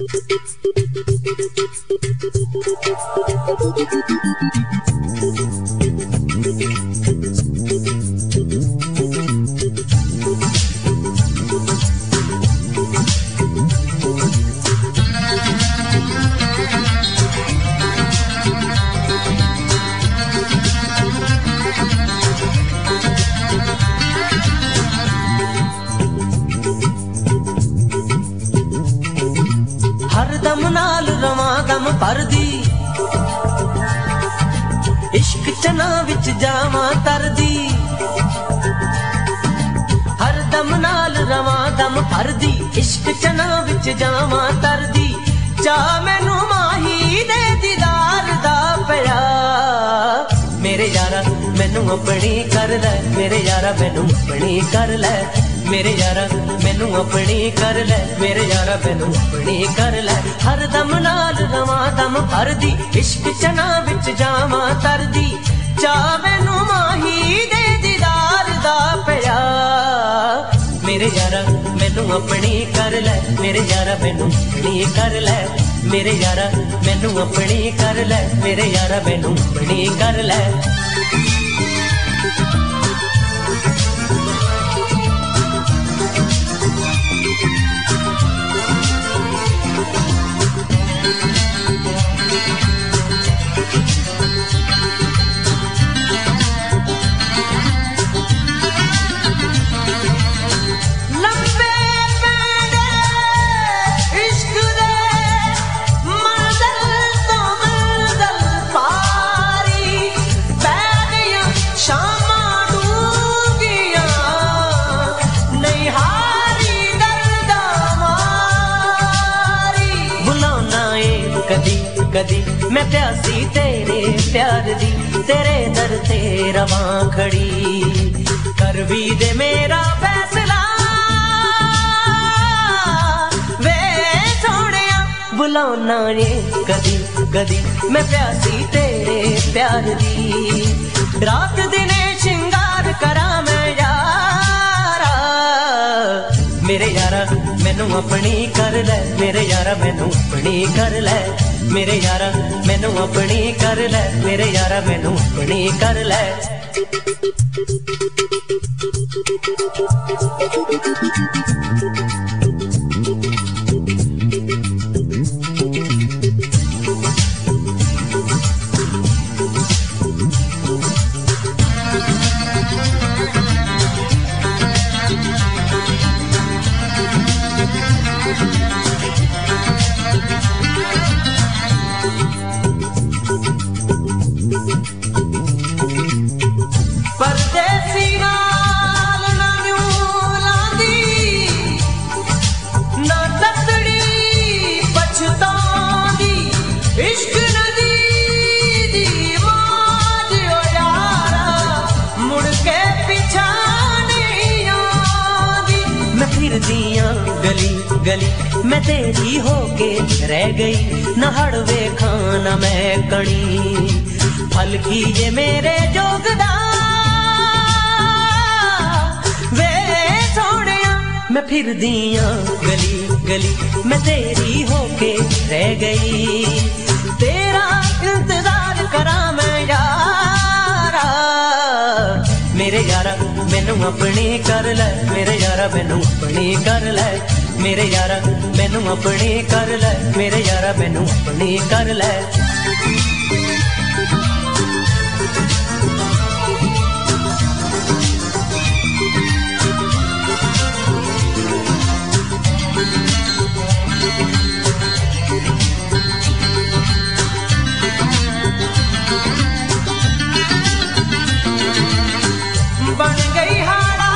हरदम नाल रवां दम भरदी, इश्क चना विच जावां तरदी। हरदम नाल रवां दम भरदी, इश्क चना विच जावां तरदी। चा मैनू माही दे दीदार दा पिया, मेरे यारा मैनू अपनी कर लै, मेरे यारा मैनू अपनी कर लै, मेरे यारा मैनू अपनी कर लै, मेरे यारा मैनू अपनी कर लै। हरदम नाल रवां दम भरदी, इश्क चना विच जावां तरदी। चा मैनू माही दे दीदार दा पिया, मेरे यारा मैनू अपनी कर लै, मेरे यारा मैनू अपनी कर लै, मेरे यारा मैनू अपनी कर लै, मेरे यारा मैनू अपनी कर लै। कदी कदी मैं प्यासी तेरे प्यार दी, तेरे दर ते रवां खड़ी। कर भी दे मेरा फैसला वे सोहणिया, बुलाना ये कदी कदी मैं प्यासी तेरे प्यार दी। रात दिने शिंगार करा मैं यारा, मेरे यारा मैनू अपनी कर लै, मेरे यारा मैनू अपनी कर लै, मेरे यारा मैनू अपनी कर लै, मेरे यारा मैनू अपनी कर लै। परदेसी नाल ना लांदी, ना ततड़ी पछतांदी। इश्क नदी दी मौज ओ यारा, मुड़ के पिछा नहीं आंदी। मैं फिरदियां गली गली मैं तेरी होके रह गई, ना हड़ वेखां ना मैं कणी। फल की ये मेरे जोगदा वे सोहणिया, मैं फिरदियां गली गली मैं तेरी होके रह गई। तेरा इंतजार करा मैं यारा, मेरे यारा मैनू अपनी कर लै, मेरे यारा मैनू अपनी कर लै, मेरे यारा मैनू अपनी कर लै, मेरे यारा मैनू अपनी कर लै। बन गई हाड़ा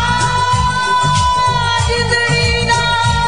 जिंदगी दा,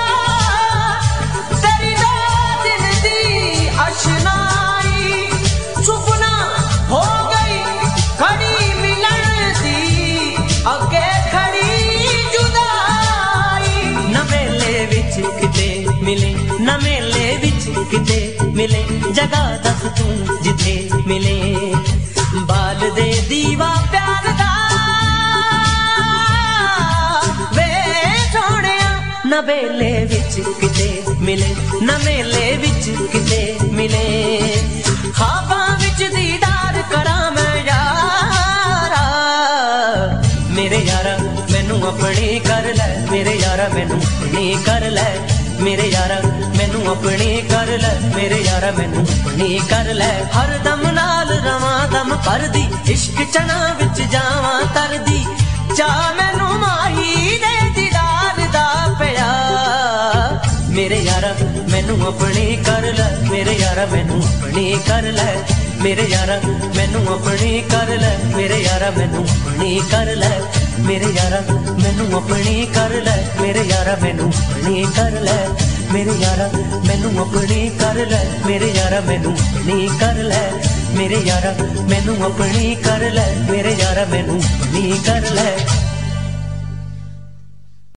तेरी दो दिन दी अशनाई। सुपना हो गई खड़ी मिलन दी, अगे खड़ी जुदाई। न मेले विच किते मिले, न मेले विच किते मिले, जगह दस तू जिथे मिले। बाल दे दीवा प्यार दा ਨਾ ਵੇਲੇ ਵਿੱਚ ਕਿਤੇ ਮਿਲੇ, ਨਾ ਮੇਲੇ ਵਿੱਚ ਕਿਤੇ ਮਿਲੇ। ਖਾਬਾਂ ਵਿੱਚ ਦੀਦਾਰ ਕਰਾਂ ਮੈਂ ਯਾਰਾ, ਮੇਰੇ ਯਾਰਾ ਮੈਨੂੰ ਆਪਣੀ ਕਰ ਲੈ, ਮੇਰੇ ਯਾਰਾ ਮੈਨੂੰ ਆਪਣੀ ਕਰ ਲੈ, ਮੇਰੇ ਯਾਰਾ ਮੈਨੂੰ ਆਪਣੀ ਕਰ ਲੈ, ਮੇਰੇ ਯਾਰਾ ਮੈਨੂੰ ਆਪਣੀ ਕਰ ਲੈ। ਹਰ ਦਮ ਨਾਲ ਰਵਾਂ ਦਮ ਭਰਦੀ, ਇਸ਼ਕ ਚਨਾ ਵਿੱਚ ਜਾਵਾਂ ਤਰਦੀ, ਚਾਹ ਮੈਨੂੰ ਮਾਹੀ ਦੇ ਦੀਦਾਰ ਦਾ ਪਿਆ। ਮੇਰੇ ਯਾਰਾ ਮੈਨੂੰ ਆਪਣੀ ਕਰ ਲੈ, ਮੇਰੇ ਯਾਰਾ ਮੈਨੂੰ ਆਪਣੀ ਕਰ ਲੈ, ਮੇਰੇ ਯਾਰਾ ਮੈਨੂੰ ਆਪਣੀ ਕਰ ਲੈ, ਮੇਰੇ ਯਾਰਾ ਮੈਨੂੰ ਆਪਣੀ ਕਰ ਲੈ, ਮੇਰੇ ਯਾਰਾ ਮੈਨੂੰ ਆਪਣੀ ਕਰ ਲੈ, ਮੇਰੇ ਯਾਰਾ ਮੈਨੂੰ ਆਪਣੀ ਕਰ ਲੈ, ਮੇਰੇ ਯਾਰਾ ਮੈਨੂੰ ਆਪਣੀ ਕਰ ਲੈ, ਮੇਰੇ ਯਾਰਾ ਮੈਨੂੰ ਆਪਣੀ ਕਰ ਲੈ, ਮੇਰੇ ਯਾਰਾ ਮੈਨੂੰ ਆਪਣੀ ਕਰ ਲੈ, ਮੇਰੇ ਯਾਰਾ ਮੈਨੂੰ ਆਪਣੀ ਕਰ ਲੈ।